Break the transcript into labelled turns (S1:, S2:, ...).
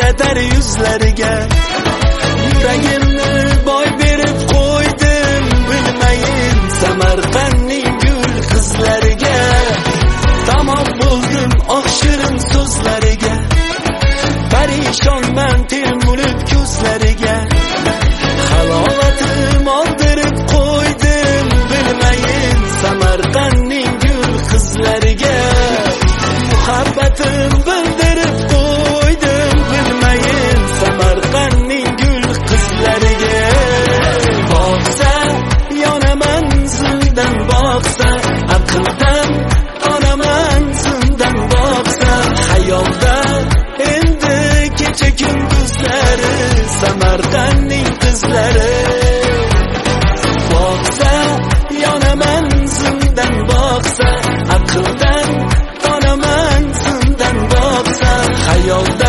S1: yetar yuzlariga. Yuragimni boy berib qo'ydim, bilmayin Samarqandning gul qizlariga. Tamom bo'ldim oq shirin so'zlariga, parishonman termulib ko'zlariga. Halovatim oldirib qo'ydim, bilmayin Samarqandning gul qizlariga. Muhabbatim bildirib qo'ydim, bilmayin Samarqandning gul qizlariga. Boqsa yonaman zindan, boqsa aqldan onaman zindan, boqsa xayolda endi kecha kunduzlari Samarqandning qizlari. Boqsa yonaman zindan, boqsa aqldan onaman zindan, boqsa xayolda